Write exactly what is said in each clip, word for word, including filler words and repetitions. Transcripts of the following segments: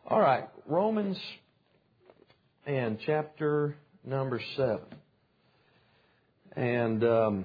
All right, Romans and chapter number seven. And um,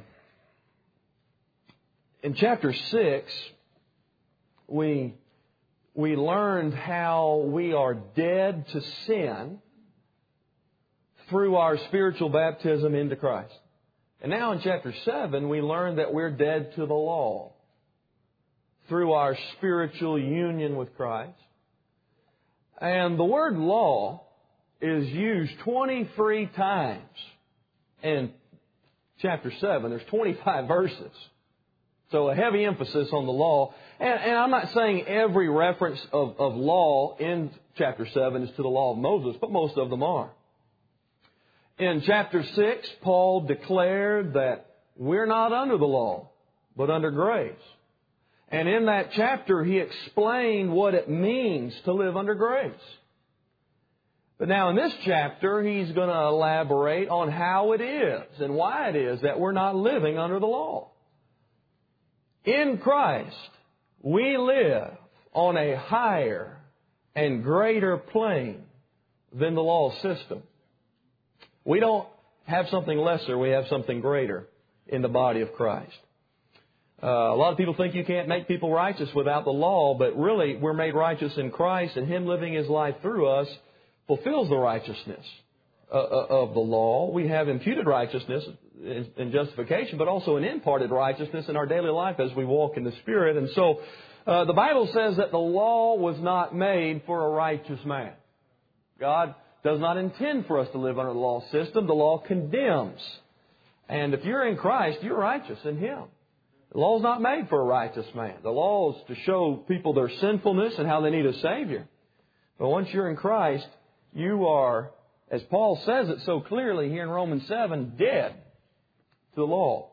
in chapter six, we we learned how we are dead to sin through our spiritual baptism into Christ. And now in chapter seven, we learn that we're dead to the law through our spiritual union with Christ. And the word law is used twenty-three times in chapter seven. There's twenty-five verses. So a heavy emphasis on the law. And, and I'm not saying every reference of, of law in chapter seven is to the law of Moses, but most of them are. In chapter six, Paul declared that we're not under the law, but under grace. And in that chapter, he explained what it means to live under grace. But now in this chapter, he's going to elaborate on how it is and why it is that we're not living under the law. In Christ, we live on a higher and greater plane than the law system. We don't have something lesser, we have something greater in the body of Christ. Uh, a lot of people think you can't make people righteous without the law, but really we're made righteous in Christ, and Him living His life through us fulfills the righteousness uh, of the law. We have imputed righteousness in justification, but also an imparted righteousness in our daily life as we walk in the Spirit. And so uh, the Bible says that the law was not made for a righteous man. God does not intend for us to live under the law system. The law condemns. And if you're in Christ, you're righteous in Him. The law is not made for a righteous man. The law is to show people their sinfulness and how they need a Savior. But once you're in Christ, you are, as Paul says it so clearly here in Romans seven, dead to the law.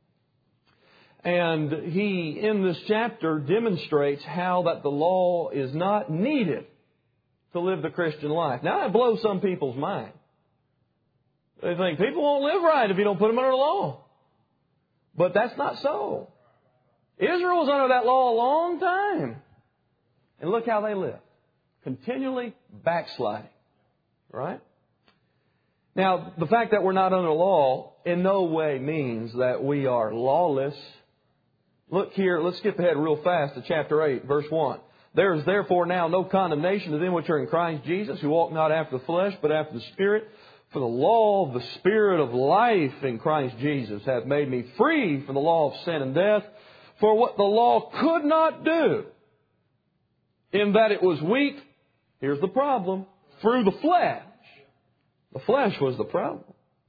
And he, in this chapter, demonstrates how that the law is not needed to live the Christian life. Now, that blows some people's mind. They think people won't live right if you don't put them under the law. But that's not so. Israel was under that law a long time. And look how they live. Continually backsliding. Right? Now, the fact that we're not under law in no way means that we are lawless. Look here, let's skip ahead real fast to chapter eight, verse one. There is therefore now no condemnation to them which are in Christ Jesus, who walk not after the flesh, but after the Spirit. For the law of the Spirit of life in Christ Jesus hath made me free from the law of sin and death. For what the law could not do, in that it was weak, here's the problem, through the flesh. The flesh was the problem.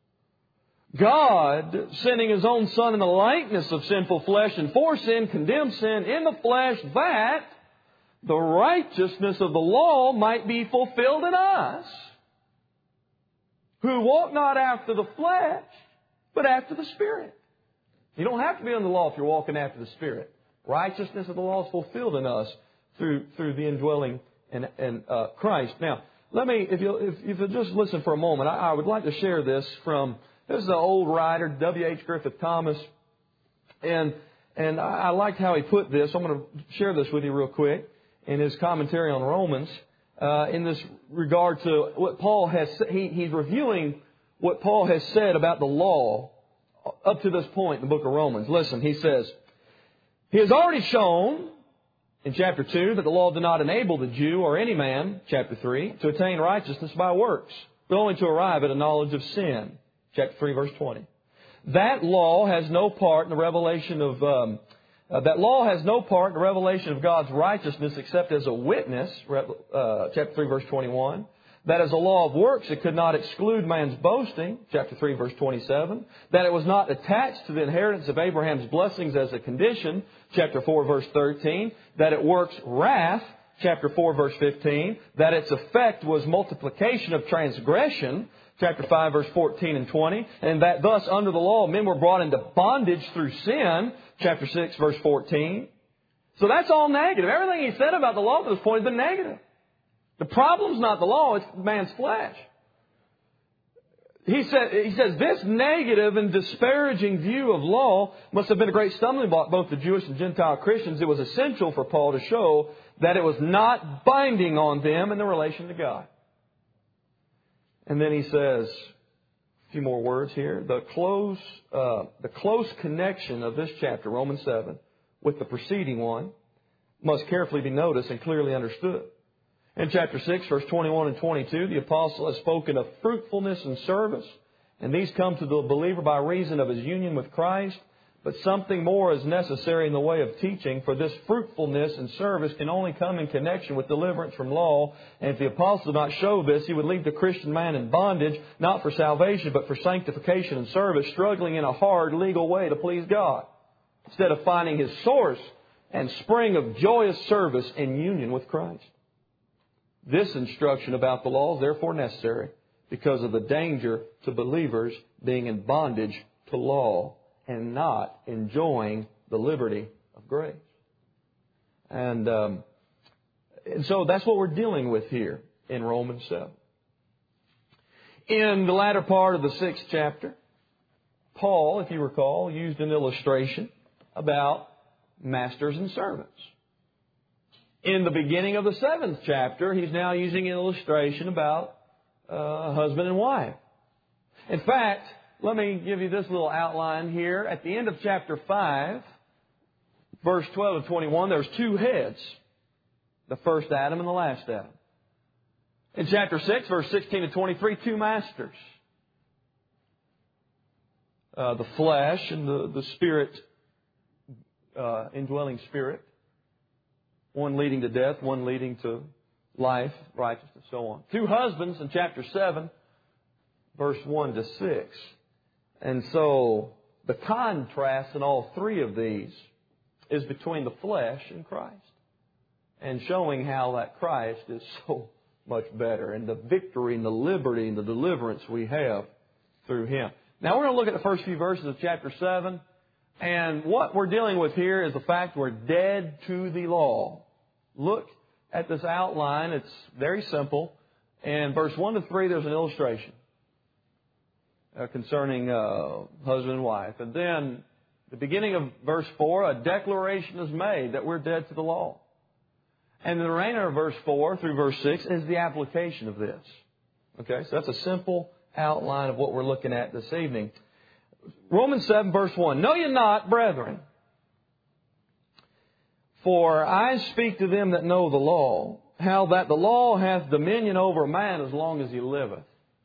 God, sending His own Son in the likeness of sinful flesh, and for sin, condemned sin in the flesh, that the righteousness of the law might be fulfilled in us, who walk not after the flesh, but after the Spirit. You don't have to be under the law if you're walking after the Spirit. Righteousness of the law is fulfilled in us through through the indwelling in, in uh, Christ. Now, let me, if you if, if you just listen for a moment, I, I would like to share this from, this is an old writer, W H Griffith Thomas, and and I, I liked how he put this. I'm going to share this with you real quick in his commentary on Romans. Uh, in this regard to what Paul has, he, he's reviewing what Paul has said about the law up to this point in the book of Romans. Listen, he says, he has already shown in chapter two that the law did not enable the Jew or any man, chapter three, to attain righteousness by works, but only to arrive at a knowledge of sin, chapter three, verse twenty. That law has no part in the revelation of um, Uh, that law has no part in the revelation of God's righteousness except as a witness, uh, chapter three, verse twenty-one. That as a law of works, it could not exclude man's boasting, chapter three, verse twenty-seven. That it was not attached to the inheritance of Abraham's blessings as a condition, chapter four, verse thirteen. That it works wrath, chapter four, verse fifteen. That its effect was multiplication of transgression, chapter five, verse fourteen and twenty. And that thus under the law men were brought into bondage through sin, chapter six, verse fourteen. So that's all negative. Everything he said about the law to this point has been negative. The problem's not the law, it's man's flesh. He said, he says this negative and disparaging view of law must have been a great stumbling block both to Jewish and Gentile Christians. It was essential for Paul to show that it was not binding on them in the relation to God. And then he says, a few more words here, the close, uh, the close connection of this chapter, Romans seven, with the preceding one must carefully be noticed and clearly understood. In chapter six, verse twenty-one and twenty-two, the apostle has spoken of fruitfulness and service, and these come to the believer by reason of his union with Christ. But something more is necessary in the way of teaching, for this fruitfulness and service can only come in connection with deliverance from law. And if the apostle did not show this, he would leave the Christian man in bondage, not for salvation, but for sanctification and service, struggling in a hard legal way to please God, instead of finding his source and spring of joyous service in union with Christ. This instruction about the law is therefore necessary because of the danger to believers being in bondage to law and not enjoying the liberty of grace. And, um, and so that's what we're dealing with here in Romans seven. In the latter part of the sixth chapter, Paul, if you recall, used an illustration about masters and servants. In the beginning of the seventh chapter, he's now using an illustration about uh, husband and wife. In fact, let me give you this little outline here. At the end of chapter five, verse twelve to twenty-one, there's two heads. The first Adam and the last Adam. In chapter six, verse sixteen to twenty-three, two masters. Uh, the flesh and the, the spirit, uh, indwelling spirit. One leading to death, one leading to life, righteousness, so on. Two husbands in chapter seven, verse one to six. And so the contrast in all three of these is between the flesh and Christ, and showing how that Christ is so much better, and the victory and the liberty and the deliverance we have through Him. Now we're going to look at the first few verses of chapter seven, and what we're dealing with here is the fact we're dead to the law. Look at this outline. It's very simple. In verse one to three, there's an illustration Uh, concerning uh, husband and wife. And then, the beginning of verse four, a declaration is made that we're dead to the law. And the remainder of verse four through verse six is the application of this. Okay, so that's a simple outline of what we're looking at this evening. Romans seven, verse one. Know ye not, brethren, for I speak to them that know the law, how that the law hath dominion over a man as long as he liveth.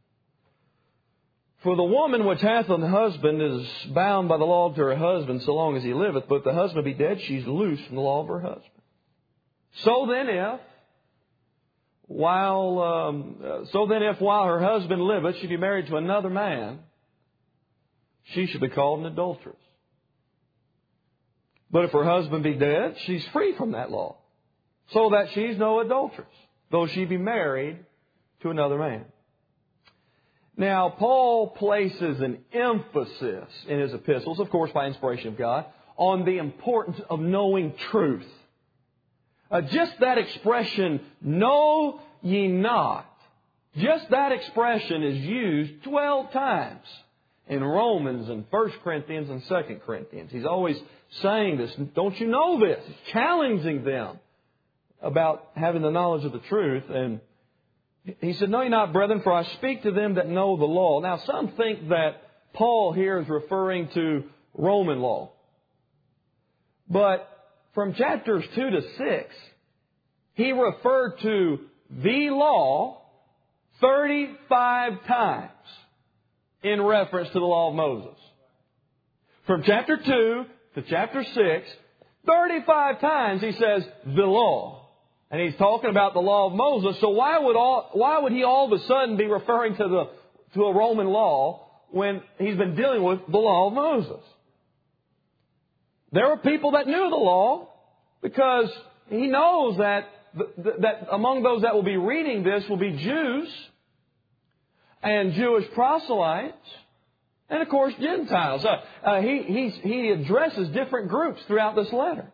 For the woman which hath an husband is bound by the law to her husband so long as he liveth. But if the husband be dead, she is loose from the law of her husband. So then if, while um, uh, so then if while her husband liveth, she be married to another man, she should be called an adulteress. But if her husband be dead, she's free from that law, so that she's no adulteress, though she be married to another man. Now, Paul places an emphasis in his epistles, of course by inspiration of God, on the importance of knowing truth. Uh, just that expression, know ye not, just that expression is used twelve times in Romans and First Corinthians and Second Corinthians. He's always saying this. Don't you know this? He's challenging them about having the knowledge of the truth. And he said, know ye not, brethren, for I speak to them that know the law. Now, some think that Paul here is referring to Roman law. But from chapters two to six, he referred to the law thirty-five times in reference to the law of Moses. From chapter two to chapter six, thirty-five times he says the law. And he's talking about the law of Moses. So why would all, why would he all of a sudden be referring to the to a Roman law when he's been dealing with the law of Moses? There were people that knew the law, because he knows that that among those that will be reading this will be Jews and Jewish proselytes, and of course Gentiles. Uh, uh, he he's, he addresses different groups throughout this letter.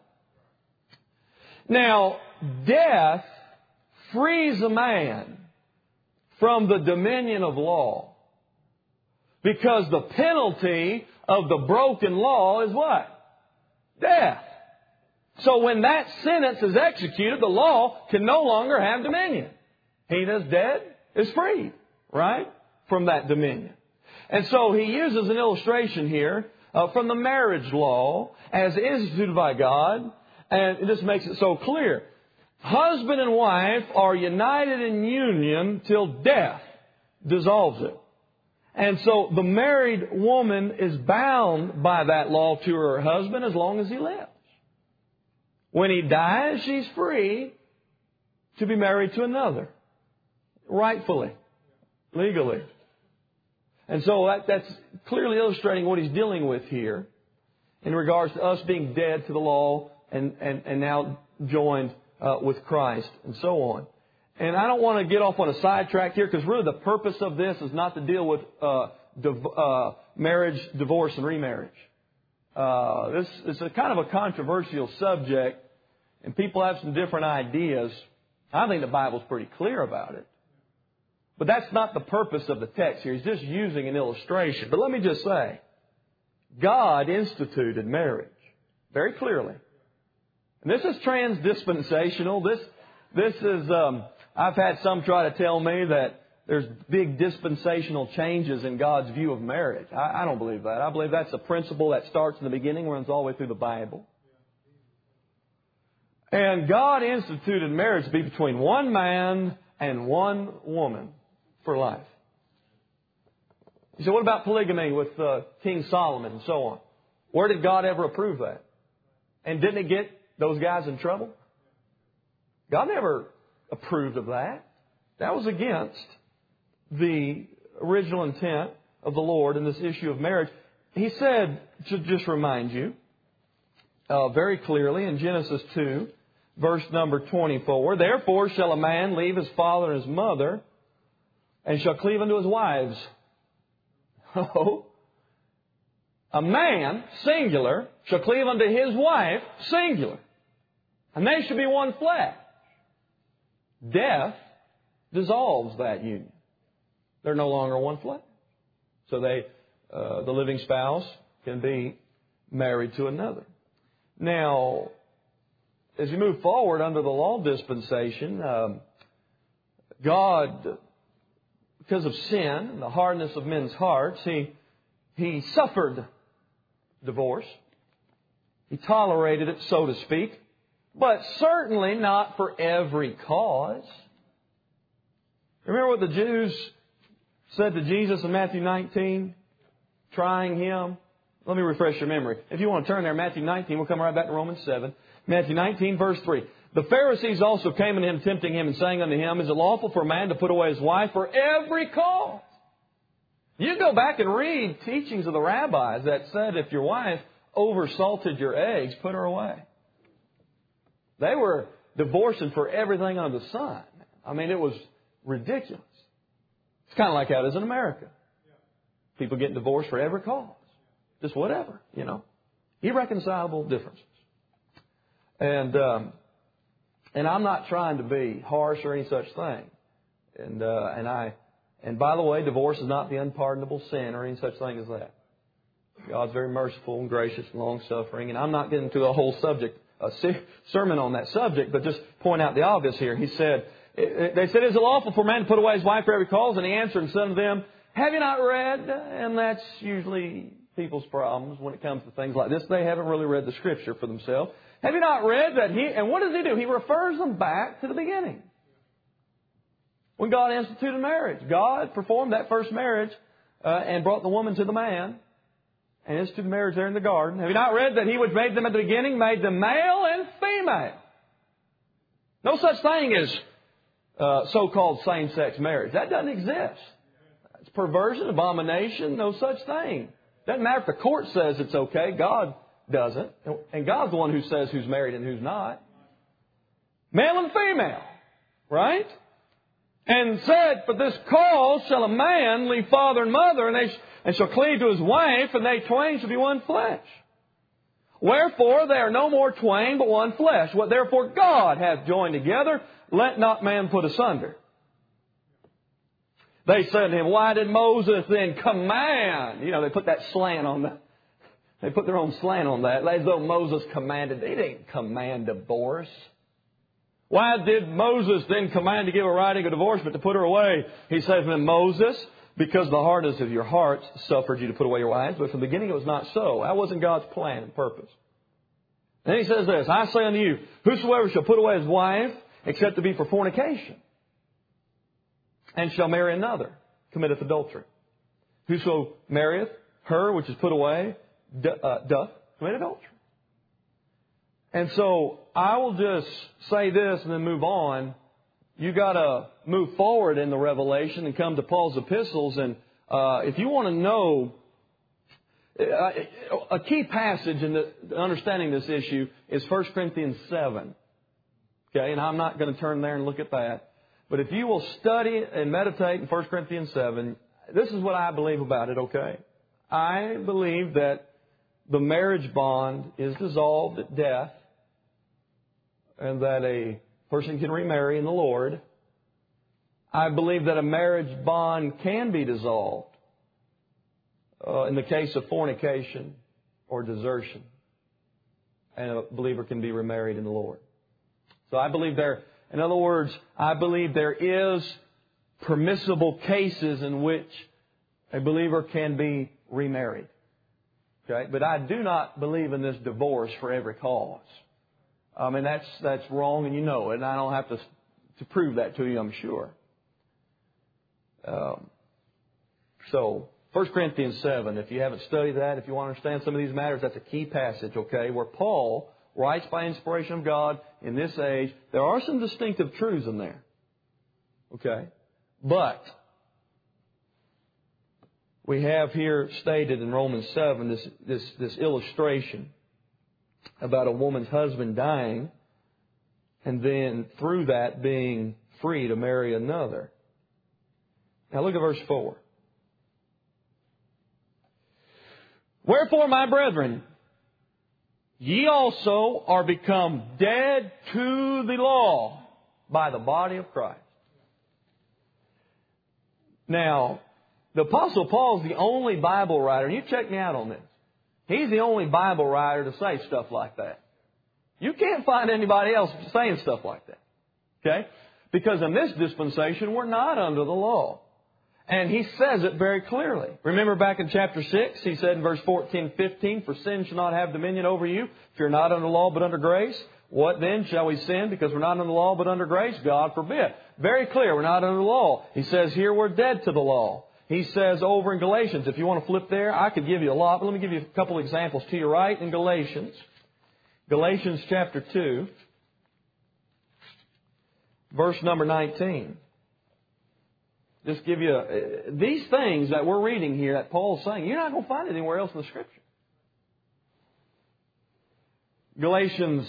Now, death frees a man from the dominion of law, because the penalty of the broken law is what? Death. So when that sentence is executed, the law can no longer have dominion. He that's dead is freed, right, from that dominion. And so he uses an illustration here uh, from the marriage law as instituted by God. And this makes it so clear. Husband and wife are united in union till death dissolves it. And so the married woman is bound by that law to her husband as long as he lives. When he dies, she's free to be married to another. Rightfully. Legally. And so that, that's clearly illustrating what he's dealing with here in regards to us being dead to the law and, and, and now joined uh, with Christ and so on. And I don't want to get off on a sidetrack here because really the purpose of this is not to deal with uh, div- uh, marriage, divorce, and remarriage. Uh, this is a kind of a controversial subject, and people have some different ideas. I think the Bible's pretty clear about it. But that's not the purpose of the text here. He's just using an illustration. But let me just say, God instituted marriage very clearly. And this is transdispensational. This, this is, um, I've had some try to tell me that there's big dispensational changes in God's view of marriage. I, I don't believe that. I believe that's a principle that starts in the beginning, runs all the way through the Bible. And God instituted marriage to be between one man and one woman for life. You say, what about polygamy with uh, King Solomon and so on? Where did God ever approve that? And didn't it get those guys in trouble? God never approved of that. That was against the original intent of the Lord in this issue of marriage. He said, to just remind you, uh, very clearly in Genesis two, verse number twenty-four, therefore shall a man leave his father and his mother, and shall cleave unto his wives. Oh. A man, singular, shall cleave unto his wife, singular. And they shall be one flesh. Death dissolves that union. They're no longer one flesh. So they, uh, the living spouse can be married to another. Now, as you move forward under the law dispensation, um, God, because of sin and the hardness of men's hearts, He, he suffered divorce. He tolerated it, so to speak, but certainly not for every cause. Remember what the Jews said to Jesus in Matthew nineteen, trying Him? Let me refresh your memory. If you want to turn there, Matthew nineteen, we'll come right back to Romans seven. Matthew nineteen, verse three. The Pharisees also came unto Him, tempting Him, and saying unto Him, is it lawful for a man to put away his wife for every cause? You go back and read teachings of the rabbis that said if your wife oversalted your eggs, put her away. They were divorcing for everything under the sun. I mean, it was ridiculous. It's kind of like how it is in America. People get divorced for every cause. Just whatever, you know. Irreconcilable differences. And um, and I'm not trying to be harsh or any such thing. And uh, and I and by the way, divorce is not the unpardonable sin or any such thing as that. God's very merciful and gracious and long-suffering. And I'm not getting into a whole subject, a sermon on that subject, but just point out the obvious here. He said, they said, is it lawful for a man to put away his wife for every cause? And He answered and said to them, have you not read? And that's usually people's problems when it comes to things like this. They haven't really read the Scripture for themselves. Have you not read that He, and what does He do? He refers them back to the beginning. When God instituted marriage, God performed that first marriage uh, and brought the woman to the man and instituted marriage there in the garden. Have you not read that He which made them at the beginning made them male and female? No such thing as uh, so-called same-sex marriage. That doesn't exist. It's perversion, abomination, no such thing. Doesn't matter if the court says it's okay. God doesn't. And God's the one who says who's married and who's not. Male and female. Right? And said, for this cause shall a man leave father and mother, and they sh- and shall cleave to his wife, and they twain shall be one flesh. Wherefore they are no more twain, but one flesh. What therefore God hath joined together, let not man put asunder. They said to him, why did Moses then command? You know, they put that slant on the They put their own slant on that, as though Moses commanded. He didn't command divorce. Why did Moses then command to give a writing of divorce, but to put her away? He says, then Moses, because the hardness of your hearts suffered you to put away your wives. But from the beginning it was not so. That wasn't God's plan and purpose. Then he says this, I say unto you, whosoever shall put away his wife, except to be for fornication, and shall marry another, committeth adultery. Whoso marrieth her which is put away, uh, doth commit adultery. And so I will just say this and then move on. You got to move forward in the revelation and come to Paul's epistles. And uh, if you want to know, uh, a key passage in the, understanding this issue is First Corinthians seven. Okay, and I'm not going to turn there and look at that. But if you will study and meditate in First Corinthians seven, this is what I believe about it, okay? I believe that the marriage bond is dissolved at death, and that a person can remarry in the Lord. I believe that a marriage bond can be dissolved uh, in the case of fornication or desertion, and a believer can be remarried in the Lord. So I believe there, in other words, I believe there is permissible cases in which a believer can be remarried. Okay, but I do not believe in this divorce for every cause. I mean, that's that's wrong, and you know it, and I don't have to to prove that to you, I'm sure. Um, so, First Corinthians seven, if you haven't studied that, if you want to understand some of these matters, that's a key passage, okay, where Paul writes by inspiration of God in this age. There are some distinctive truths in there, okay, but we have here stated in Romans seven this, this, this illustration about a woman's husband dying and then through that being free to marry another. Now look at verse four. Wherefore, my brethren, ye also are become dead to the law by the body of Christ. Now, the Apostle Paul is the only Bible writer, and you check me out on this. He's the only Bible writer to say stuff like that. You can't find anybody else saying stuff like that. Okay? Because in this dispensation, we're not under the law. And he says it very clearly. Remember back in chapter six, he said in verse fourteen and fifteen, for sin shall not have dominion over you if you're not under law but under grace. What then? Shall we sin because we're not under the law but under grace? God forbid. Very clear, we're not under the law. He says here we're dead to the law. He says over in Galatians, if you want to flip there, I could give you a lot, but let me give you a couple examples to your right in Galatians. Galatians chapter two, verse number nineteen. Just give you a, these things that we're reading here that Paul's saying, you're not going to find it anywhere else in the Scripture. Galatians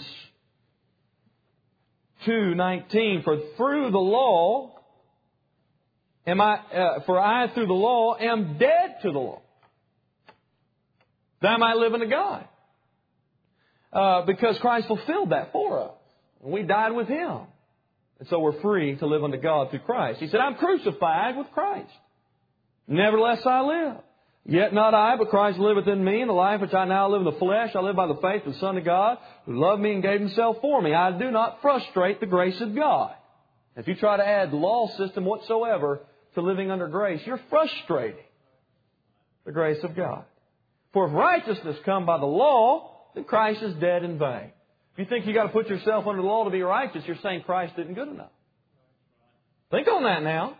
two nineteen, for through the law am I, uh, for I through the law am dead to the law, that I might live unto God. Uh, because Christ fulfilled that for us. And we died with Him. And so we're free to live unto God through Christ. He said, I'm crucified with Christ. Nevertheless I live. Yet not I, but Christ liveth in me. And the life which I now live in the flesh, I live by the faith of the Son of God, who loved me and gave Himself for me. I do not frustrate the grace of God. If you try to add law system whatsoever to living under grace, you're frustrating the grace of God. For if righteousness come by the law, then Christ is dead in vain. If you think you've got to put yourself under the law to be righteous, you're saying Christ isn't good enough. Think on that now.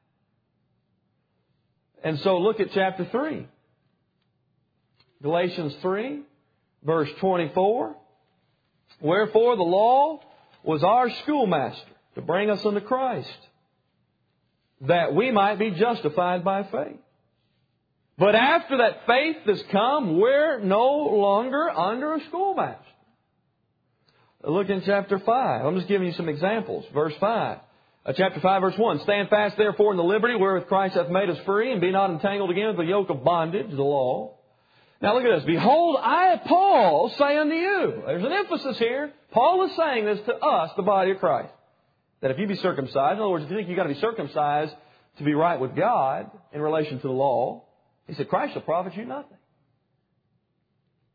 And so look at chapter three. Galatians three, verse twenty-four. Wherefore the law was our schoolmaster to bring us unto Christ, that we might be justified by faith. But after that faith has come, we're no longer under a schoolmaster. Look in chapter five. I'm just giving you some examples. Verse five. Uh, chapter five, verse one. Stand fast therefore in the liberty wherewith Christ hath made us free, and be not entangled again with the yoke of bondage, the law. Now look at this. Behold, I, Paul, say unto you. There's an emphasis here. Paul is saying this to us, the body of Christ. That if you be circumcised, in other words, if you think you've got to be circumcised to be right with God in relation to the law, he said, Christ shall profit you nothing.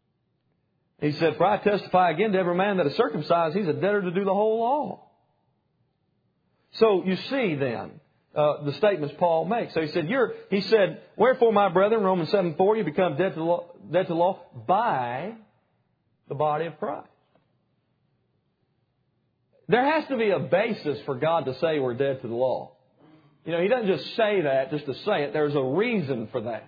He said, for I testify again to every man that is circumcised, he's a debtor to do the whole law. So you see then, uh, the statements Paul makes. So he said, you're, he said, wherefore my brethren, Romans seven four, you become dead to the law, dead to the law by the body of Christ. There has to be a basis for God to say we're dead to the law. You know, He doesn't just say that just to say it. There's a reason for that.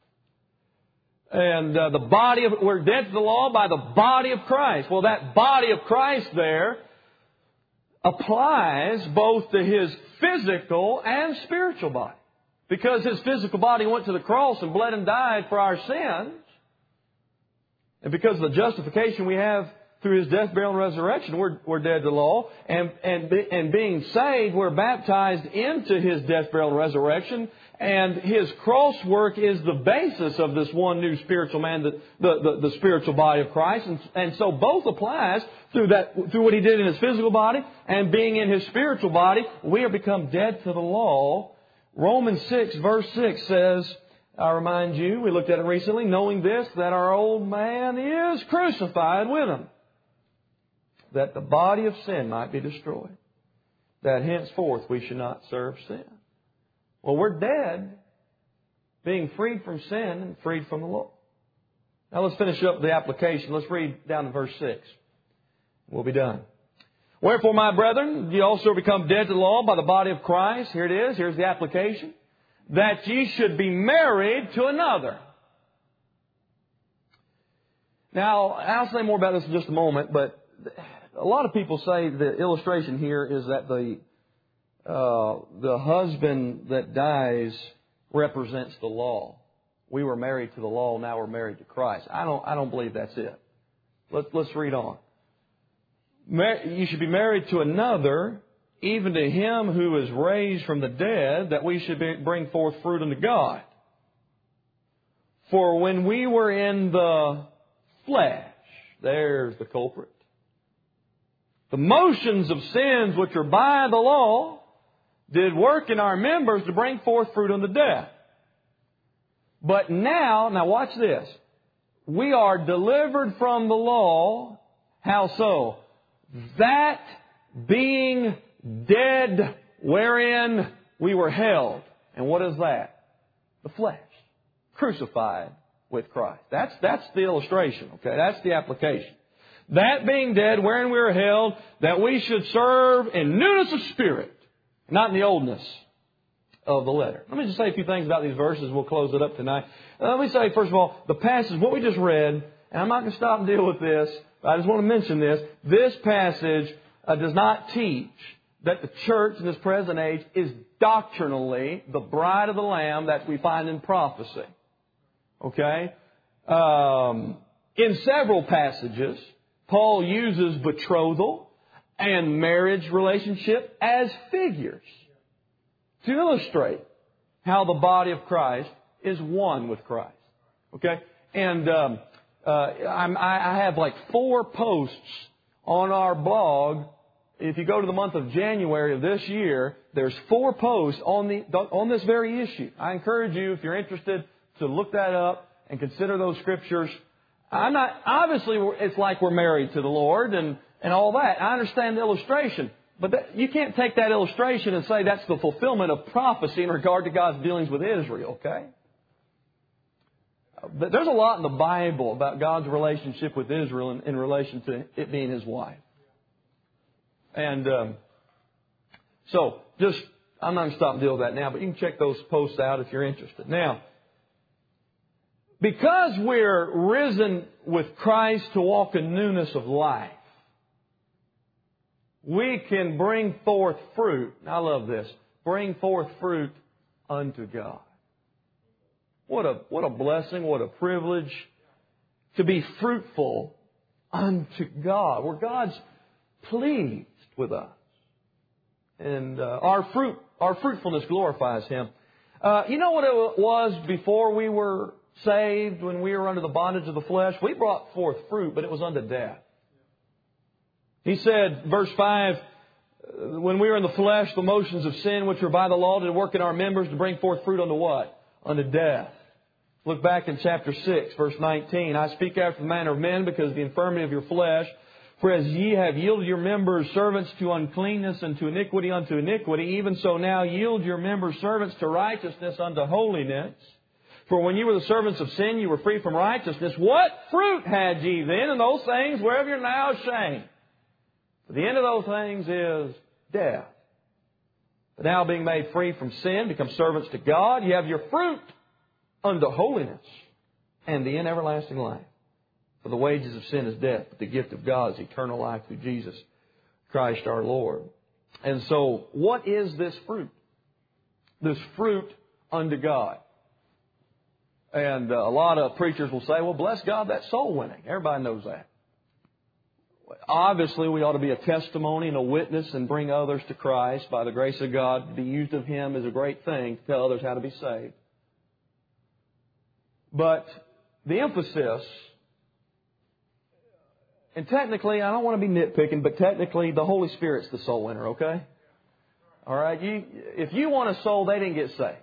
And uh, the body of, we're dead to the law by the body of Christ. Well, that body of Christ there applies both to His physical and spiritual body. Because His physical body went to the cross and bled and died for our sins. And because of the justification we have through His death, burial, and resurrection, we're, we're dead to the law. And, and, and being saved, we're baptized into His death, burial, and resurrection. And His cross work is the basis of this one new spiritual man, the, the, the, the spiritual body of Christ. And, and so both applies through that, through what He did in His physical body and being in His spiritual body. We are become dead to the law. Romans six verse six says, I remind you, we looked at it recently, knowing this, that our old man is crucified with Him, that the body of sin might be destroyed, that henceforth we should not serve sin. Well, we're dead, being freed from sin and freed from the law. Now let's finish up the application. Let's read down to verse six. We'll be done. Wherefore, my brethren, ye also become dead to the law by the body of Christ. Here it is. Here's the application. That ye should be married to another. Now, I'll say more about this in just a moment, but a lot of people say the illustration here is that the uh, the husband that dies represents the law. We were married to the law, now we're married to Christ. I don't I don't believe that's it. Let's let's read on. Mar- you should be married to another, even to him who is raised from the dead, that we should be, bring forth fruit unto God. For when we were in the flesh, there's the culprit, the motions of sins which are by the law did work in our members to bring forth fruit unto death. But now, now watch this, we are delivered from the law. How so? That being dead wherein we were held. And what is that? The flesh. Crucified with Christ. That's, that's the illustration, okay? That's the application. That being dead wherein we were held, that we should serve in newness of spirit, not in the oldness of the letter. Let me just say a few things about these verses. We'll close it up tonight. Let me say, first of all, the passage, what we just read, and I'm not going to stop and deal with this, but I just want to mention this. This passage uh, does not teach that the church in this present age is doctrinally the bride of the Lamb that we find in prophecy. Okay? Um, in several passages, Paul uses betrothal and marriage relationship as figures to illustrate how the body of Christ is one with Christ. Okay? And um, uh, I'm, I have like four posts on our blog. If you go to the month of January of this year, there's four posts on the on this very issue. I encourage you, if you're interested, to look that up and consider those scriptures. I'm not, obviously, it's like we're married to the Lord and, and all that. I understand the illustration. But that, you can't take that illustration and say that's the fulfillment of prophecy in regard to God's dealings with Israel, okay? But there's a lot in the Bible about God's relationship with Israel in, in relation to it being His wife. And um, so, just, I'm not going to stop and deal with that now, but you can check those posts out if you're interested. Now, because we're risen with Christ to walk in newness of life, we can bring forth fruit. I love this. Bring forth fruit unto God. What a, what a blessing, what a privilege to be fruitful unto God, where God's pleased with us. And uh, our fruit, our fruitfulness glorifies Him. Uh, you know what it was before we were saved, when we were under the bondage of the flesh? We brought forth fruit, but it was unto death. He said, verse five, when we were in the flesh, the motions of sin which were by the law did work in our members to bring forth fruit unto what? Unto death. Look back in chapter six, verse nineteen. I speak after the manner of men because of the infirmity of your flesh. For as ye have yielded your members servants to uncleanness and to iniquity unto iniquity, even so now yield your members servants to righteousness unto holiness. For when you were the servants of sin, you were free from righteousness. What fruit had ye then in those things whereof you're now ashamed? For the end of those things is death. But now being made free from sin, become servants to God, you have your fruit unto holiness and the end everlasting life. For the wages of sin is death, but the gift of God is eternal life through Jesus Christ our Lord. And so, what is this fruit? This fruit unto God. And uh, a lot of preachers will say, well, bless God, that's soul winning. Everybody knows that. Obviously, we ought to be a testimony and a witness and bring others to Christ by the grace of God. To be used of Him is a great thing to tell others how to be saved. But the emphasis, and technically, I don't want to be nitpicking, but technically the Holy Spirit's the soul winner, okay? All right? You, if you want a soul, they didn't get saved.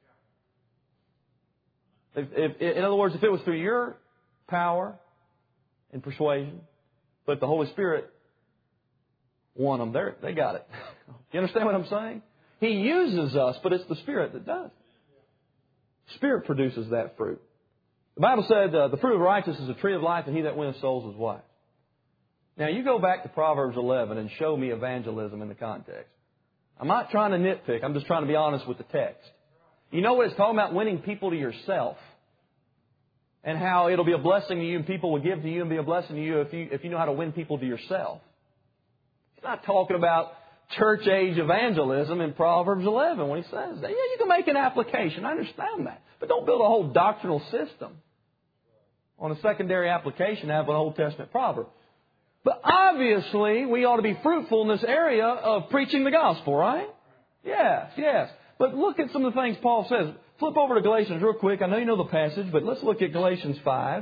If, if, in other words, if it was through your power and persuasion, but the Holy Spirit won them, They're, they got it. You understand what I'm saying? He uses us, but it's the Spirit that does. Spirit produces that fruit. The Bible said uh, the fruit of righteousness is a tree of life, and he that winneth souls is wise. Now, you go back to Proverbs eleven and show me evangelism in the context. I'm not trying to nitpick. I'm just trying to be honest with the text. You know what it's talking about? Winning people to yourself. And how it'll be a blessing to you and people will give to you and be a blessing to you if you, if you know how to win people to yourself. He's not talking about church age evangelism in Proverbs eleven when he says that. Yeah, you can make an application. I understand that. But don't build a whole doctrinal system on a secondary application to have an Old Testament proverb. But obviously, we ought to be fruitful in this area of preaching the gospel, right? Yes, yes. But look at some of the things Paul says. Flip over to Galatians real quick. I know you know the passage, but let's look at Galatians five.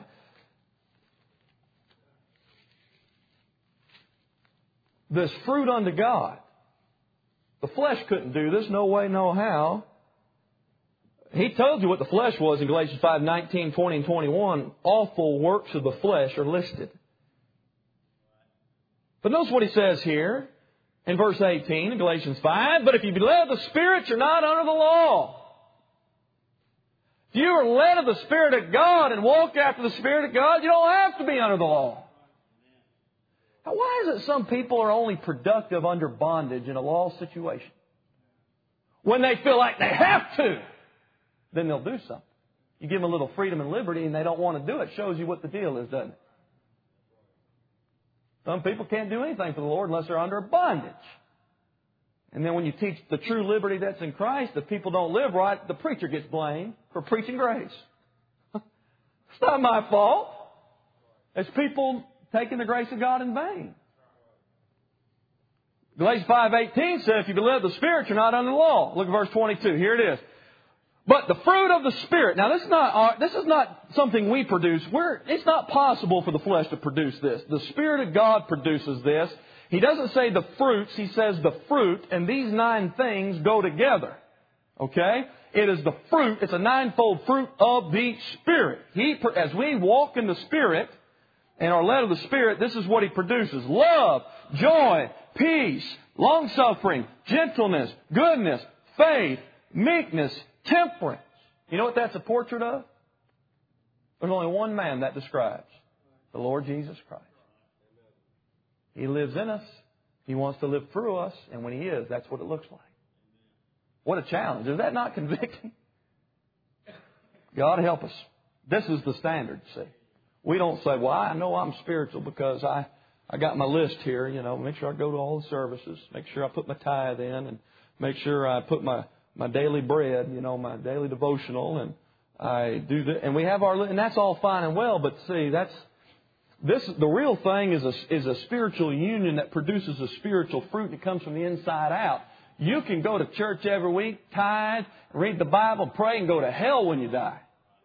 This fruit unto God. The flesh couldn't do this. No way, no how. He told you what the flesh was in Galatians five, nineteen, twenty, and twenty-one. Awful works of the flesh are listed. But notice what he says here in verse eighteen in Galatians five. But if you be led of the Spirit, you're not under the law. If you are led of the Spirit of God and walk after the Spirit of God, you don't have to be under the law. Now, why is it some people are only productive under bondage in a law situation? When they feel like they have to, then they'll do something. You give them a little freedom and liberty and they don't want to do it. Shows you what the deal is, doesn't it? Some people can't do anything for the Lord unless they're under bondage. And then when you teach the true liberty that's in Christ, if people don't live right, the preacher gets blamed for preaching grace. It's not my fault. It's people taking the grace of God in vain. Galatians five eighteen says, if you be led of the Spirit, you're not under the law. Look at verse twenty-two. Here it is. But the fruit of the Spirit. Now, this is not our, this is not something we produce. We're, it's not possible for the flesh to produce this. The Spirit of God produces this. He doesn't say the fruits. He says the fruit. And these nine things go together. Okay? It is the fruit. It's a ninefold fruit of the Spirit. He, as we walk in the Spirit and are led of the Spirit, this is what He produces. Love, joy, peace, long-suffering, gentleness, goodness, faith, meekness, temperance. You know what that's a portrait of? There's only one man that describes. The Lord Jesus Christ. He lives in us. He wants to live through us. And when He is, that's what it looks like. What a challenge. Is that not convicting? God help us. This is the standard, see. We don't say, well, I know I'm spiritual because I, I got my list here. You know, make sure I go to all the services. Make sure I put my tithe in. And make sure I put my, my daily bread, you know, my daily devotional. And I do that. And we have our, and that's all fine and well. But see, that's, this, the real thing is a, is a spiritual union that produces a spiritual fruit that comes from the inside out. You can go to church every week, tithe, read the Bible, pray, and go to hell when you die.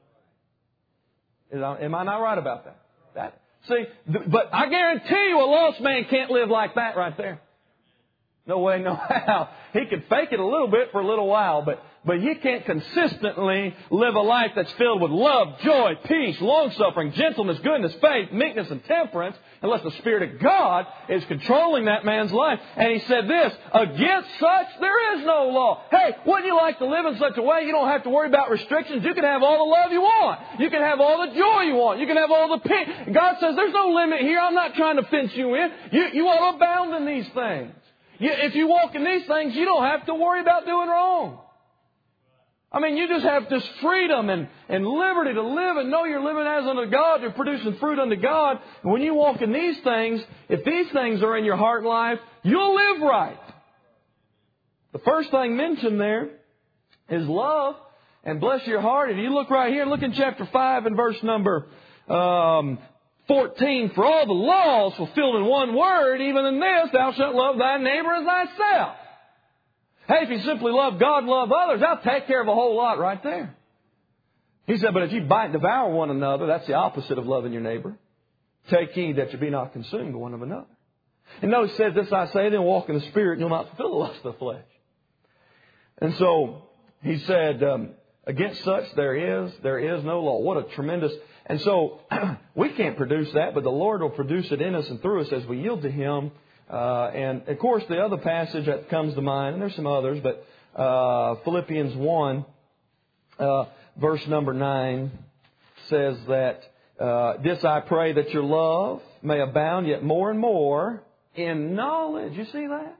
Am I not right about that? That see, but I guarantee you a lost man can't live like that right there. No way, no how. He could fake it a little bit for a little while, but, but you can't consistently live a life that's filled with love, joy, peace, long-suffering, gentleness, goodness, faith, meekness, and temperance unless the Spirit of God is controlling that man's life. And he said this, against such there is no law. Hey, wouldn't you like to live in such a way you don't have to worry about restrictions? You can have all the love you want. You can have all the joy you want. You can have all the peace. God says there's no limit here. I'm not trying to fence you in. You, you ought to abound in these things. You, if you walk in these things, you don't have to worry about doing wrong. I mean, you just have this freedom and, and liberty to live and know you're living as unto God. You're producing fruit unto God. And when you walk in these things, if these things are in your heart and life, you'll live right. The first thing mentioned there is love. And bless your heart, if you look right here, look in chapter five and verse number um, fourteen. For all the laws fulfilled in one word, even in this, thou shalt love thy neighbor as thyself. Hey, if you simply love God and love others, that'll take care of a whole lot right there. He said, but if you bite and devour one another, that's the opposite of loving your neighbor. Take heed that you be not consumed one of another. And notice it says, this I say, then walk in the Spirit, and you'll not fulfill the lust of the flesh. And so, he said, um, against such there is, there is no law. What a tremendous... And so, we can't produce that, but the Lord will produce it in us and through us as we yield to Him. Uh, and, of course, the other passage that comes to mind, and there's some others, but uh, Philippians one, uh, verse number nine, says that, uh, this I pray that your love may abound yet more and more in knowledge. You see that?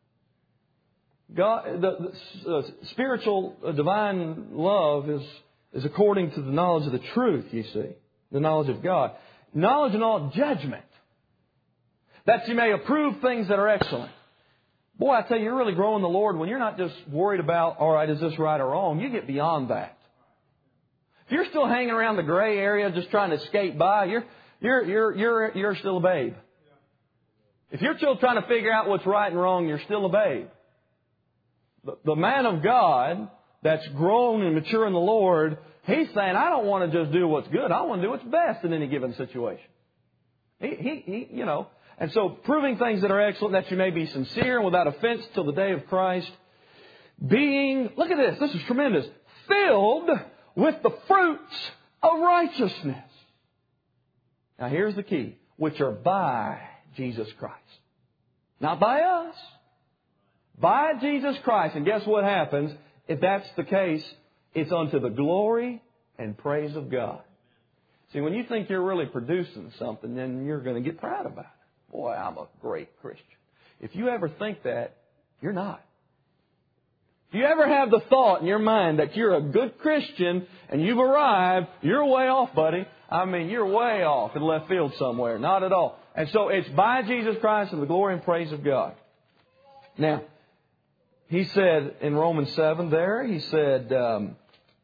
God, the, the uh, spiritual, uh, divine love is, is according to the knowledge of the truth, you see. The knowledge of God. Knowledge and all judgment. That you may approve things that are excellent. Boy, I tell you, you're really growing the Lord when you're not just worried about, all right, is this right or wrong? You get beyond that. If you're still hanging around the gray area just trying to skate by, you're, you're, you're, you're, you're still a babe. If you're still trying to figure out what's right and wrong, you're still a babe. The, the man of God that's grown and mature in the Lord, he's saying, I don't want to just do what's good. I want to do what's best in any given situation. He, he, he you know... And so, proving things that are excellent, that you may be sincere and without offense till the day of Christ, being, look at this, this is tremendous, filled with the fruits of righteousness. Now here's the key, which are by Jesus Christ. Not by us. By Jesus Christ. And guess what happens? If that's the case, it's unto the glory and praise of God. See, when you think you're really producing something, then you're going to get proud about it. Boy, I'm a great Christian. If you ever think that, you're not. If you ever have the thought in your mind that you're a good Christian and you've arrived, you're way off, buddy. I mean, you're way off in left field somewhere. Not at all. And so it's by Jesus Christ and the glory and praise of God. Now, he said in Romans seven there, he said... Um,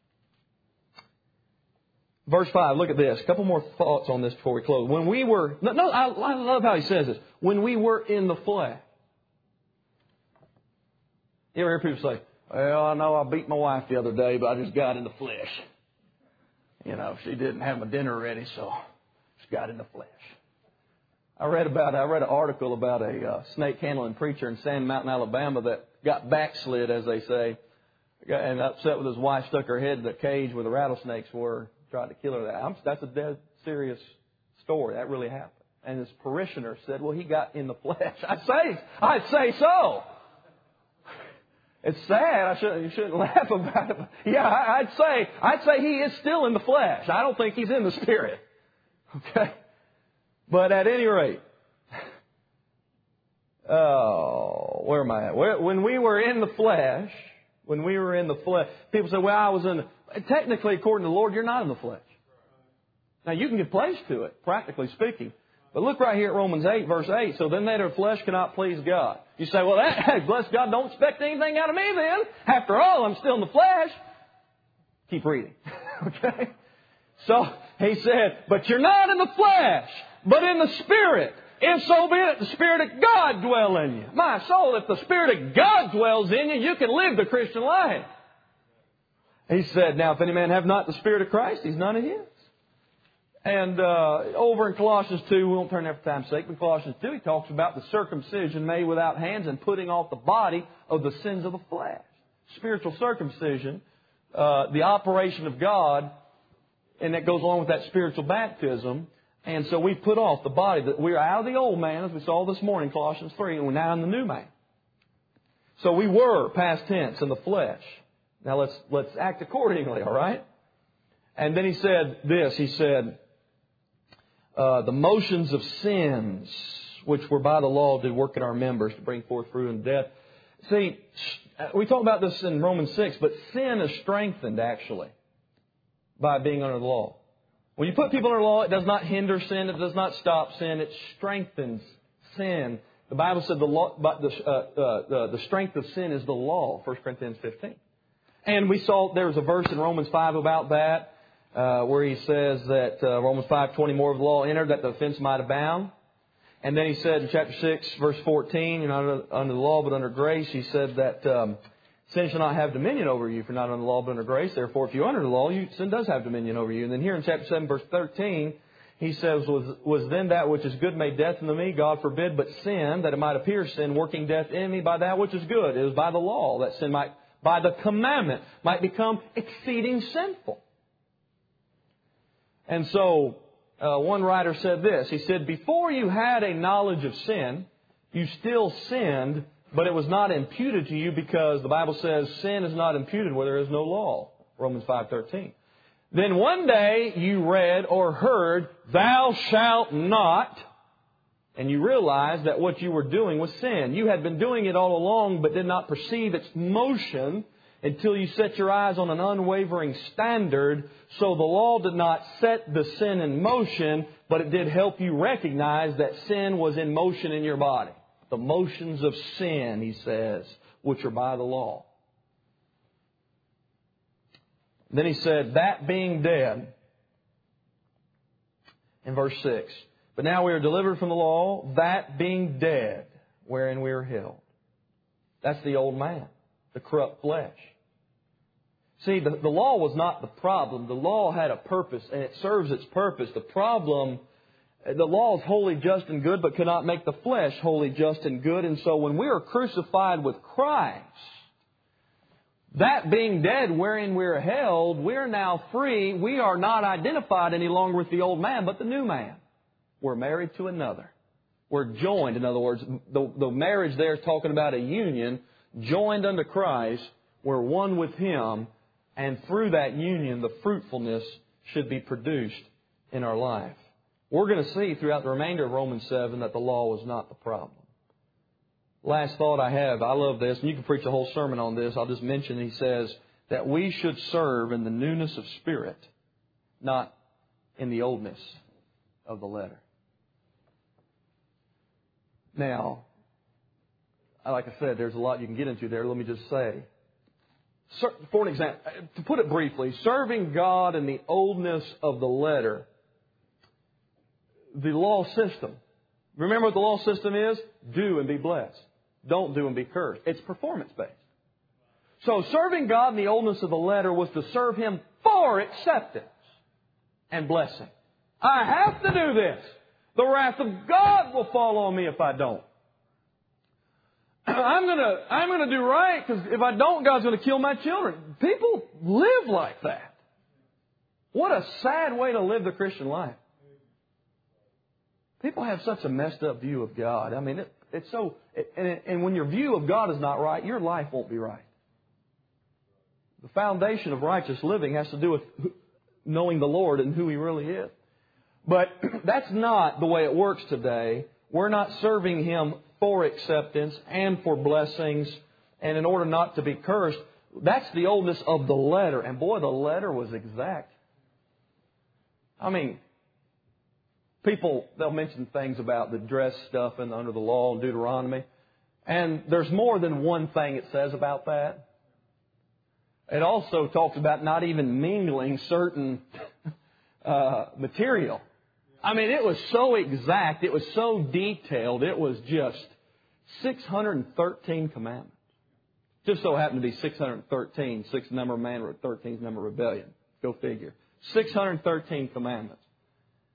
Verse five, look at this. A couple more thoughts on this before we close. When we were... No, no I, I love how he says this. When we were in the flesh. You ever hear people say, well, I know I beat my wife the other day, but I just got in the flesh. You know, she didn't have my dinner ready, so just got in the flesh. I read about, I read an article about a uh, snake handling preacher in Sand Mountain, Alabama that got backslid, as they say, and upset with his wife, stuck her head in the cage where the rattlesnakes were. Tried to kill her. That that's a dead serious story. That really happened. And his parishioner said, "Well, he got in the flesh." I'd say, I'd say so. It's sad. I shouldn't. You shouldn't laugh about it. Yeah, I'd say, I'd say he is still in the flesh. I don't think he's in the spirit. Okay, but at any rate, oh, where am I at? Where, when we were in the flesh, when we were in the flesh, people say, "Well, I was in the." Technically, according to the Lord, you're not in the flesh. Now, you can give place to it, practically speaking. But look right here at Romans eight, verse eight. So then that of flesh cannot please God. You say, well, that, hey, bless God, don't expect anything out of me then. After all, I'm still in the flesh. Keep reading. Okay? So, he said, but you're not in the flesh, but in the Spirit. If so be it, the Spirit of God dwell in you. My soul, if the Spirit of God dwells in you, you can live the Christian life. He said, now if any man have not the Spirit of Christ, he's none of his. And uh, over in Colossians two, we won't turn there for time's sake, but Colossians two, he talks about the circumcision made without hands and putting off the body of the sins of the flesh. Spiritual circumcision, uh, the operation of God, and that goes along with that spiritual baptism. And so we put off the body. That we're out of the old man, as we saw this morning, Colossians three, and we're now in the new man. So we were, past tense, in the flesh. Now let's let's act accordingly, all right? And then he said this, he said, uh, the motions of sins, which were by the law, did work in our members to bring forth fruit and death. See, we talk about this in Romans six, but sin is strengthened, actually, by being under the law. When you put people under the law, it does not hinder sin, it does not stop sin, it strengthens sin. The Bible said the law, but the, uh, uh, the, the strength of sin is the law, First Corinthians fifteen. And we saw there was a verse in Romans five about that, uh, where he says that uh, Romans five twenty, more of the law entered that the offense might abound. And then he said in chapter six, verse fourteen, you're not under, under the law but under grace, he said that um, sin shall not have dominion over you, for not under the law but under grace. Therefore, if you're under the law, you, sin does have dominion over you. And then here in chapter seven, verse thirteen, he says, was, was then that which is good made death unto me? God forbid, but sin, that it might appear sin, working death in me by that which is good. It was by the law that sin might, by the commandment, might become exceeding sinful. And so, uh, one writer said this. He said, before you had a knowledge of sin, you still sinned, but it was not imputed to you because the Bible says sin is not imputed where there is no law. Romans five thirteen. Then one day you read or heard, thou shalt not, and you realized that what you were doing was sin. You had been doing it all along but did not perceive its motion until you set your eyes on an unwavering standard. So the law did not set the sin in motion, but it did help you recognize that sin was in motion in your body. The motions of sin, he says, which are by the law. Then he said, that being dead, in verse six, but now we are delivered from the law, that being dead, wherein we are held. That's the old man, the corrupt flesh. See, the, the law was not the problem. The law had a purpose, and it serves its purpose. The problem, the law is holy, just, and good, but cannot make the flesh holy, just, and good. And so when we are crucified with Christ, that being dead wherein we are held, we are now free. We are not identified any longer with the old man, but the new man. We're married to another. We're joined. In other words, the, the marriage there is talking about a union, joined unto Christ. We're one with Him. And through that union, the fruitfulness should be produced in our life. We're going to see throughout the remainder of Romans seven that the law was not the problem. Last thought I have, I love this, and you can preach a whole sermon on this. I'll just mention, he says that we should serve in the newness of spirit, not in the oldness of the letter. Now, like I said, there's a lot you can get into there. Let me just say, for an example, to put it briefly, serving God in the oldness of the letter, the law system. Remember what the law system is? Do and be blessed. Don't do and be cursed. It's performance-based. So serving God in the oldness of the letter was to serve Him for acceptance and blessing. I have to do this. The wrath of God will fall on me if I don't. I'm gonna, I'm gonna do right because if I don't, God's gonna kill my children. People live like that. What a sad way to live the Christian life. People have such a messed up view of God. I mean, it, it's so, it, and, and when your view of God is not right, your life won't be right. The foundation of righteous living has to do with knowing the Lord and who He really is. But that's not the way it works today. We're not serving Him for acceptance and for blessings and in order not to be cursed. That's the oldness of the letter. And boy, the letter was exact. I mean, people, they'll mention things about the dress stuff and under the law and Deuteronomy. And there's more than one thing it says about that. It also talks about not even mingling certain uh, material. I mean, it was so exact. It was so detailed. It was just six hundred thirteen commandments. Just so happened to be six hundred thirteen. Sixth number of man, thirteenth number of rebellion. Go figure. six hundred thirteen commandments.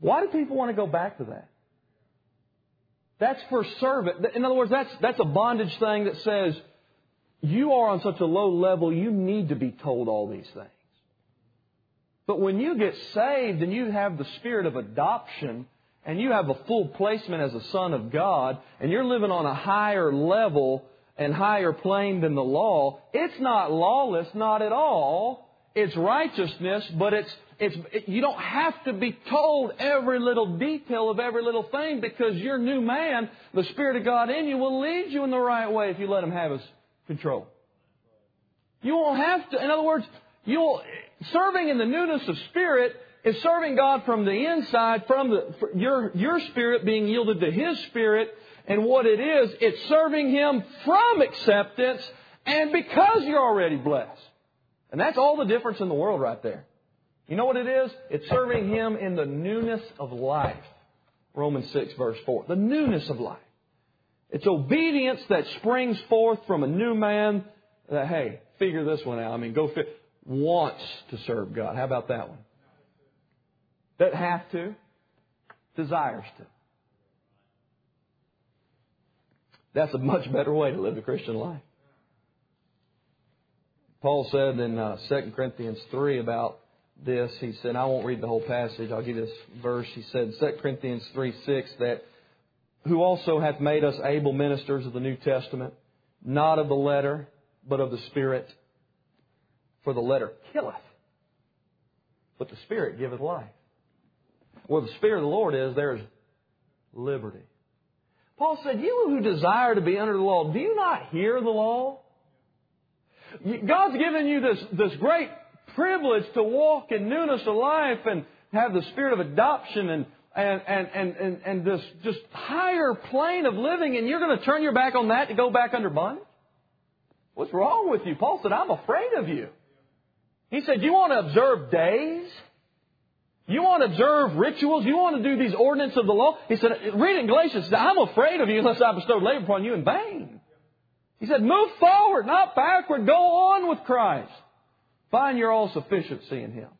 Why do people want to go back to that? That's for servant. In other words, that's, that's a bondage thing that says you are on such a low level, you need to be told all these things. But when you get saved and you have the spirit of adoption and you have a full placement as a son of God and you're living on a higher level and higher plane than the law, it's not lawless, not at all. It's righteousness, but it's it's it, you don't have to be told every little detail of every little thing, because your new man, the Spirit of God in you, will lead you in the right way if you let Him have His control. You won't have to. In other words, you'll serving in the newness of spirit is serving God from the inside, from the your your spirit being yielded to His Spirit. And what it is, it's serving Him from acceptance and because you're already blessed. And that's all the difference in the world right there. You know what it is? It's serving Him in the newness of life. Romans six verse four. The newness of life. It's obedience that springs forth from a new man that, hey, figure this one out. I mean, go fi- wants to serve God. How about that one? Doesn't have to. Desires to. That's a much better way to live the Christian life. Paul said in uh, Second Corinthians three about this, he said, I won't read the whole passage, I'll give you this verse. He said, Second Corinthians three six, that who also hath made us able ministers of the New Testament, not of the letter, but of the Spirit. For the letter killeth, but the Spirit giveth life. Where the Spirit of the Lord is, there is liberty. Paul said, you who desire to be under the law, do you not hear the law? God's given you this, this great privilege to walk in newness of life and have the spirit of adoption and, and, and, and, and, and this just higher plane of living, and you're going to turn your back on that to go back under bondage? What's wrong with you? Paul said, I'm afraid of you. He said, you want to observe days? You want to observe rituals? You want to do these ordinances of the law? He said, read it in Galatians, I'm afraid of you unless I bestow labor upon you in vain. He said, move forward, not backward. Go on with Christ. Find your all sufficiency in Him.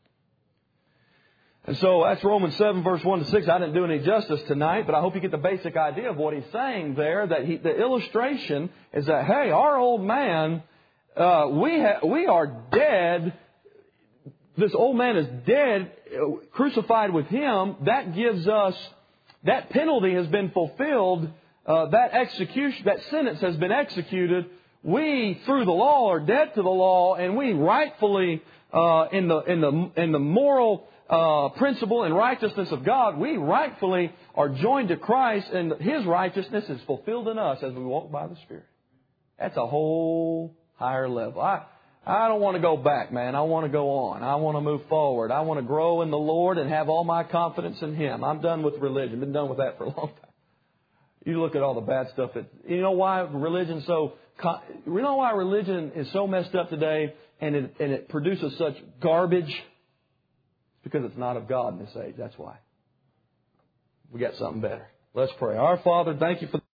And so that's Romans seven, verse one to six. I didn't do any justice tonight, but I hope you get the basic idea of what he's saying there. That he, the illustration is that, hey, our old man, uh, we ha- we are dead. This old man is dead, crucified with Him. That gives us, that penalty has been fulfilled. Uh, that execution, that sentence has been executed. We, through the law, are dead to the law, and we rightfully, uh, in the in the in the moral uh, principle and righteousness of God, we rightfully are joined to Christ, and His righteousness is fulfilled in us as we walk by the Spirit. That's a whole higher level. I I don't want to go back, man. I want to go on. I want to move forward. I want to grow in the Lord and have all my confidence in Him. I'm done with religion. Been done with that for a long time. You look at all the bad stuff that, you know why religion so, you know why religion is so messed up today and it, and it produces such garbage? It's because it's not of God in this age. That's why. We got something better. Let's pray. Our Father, thank You for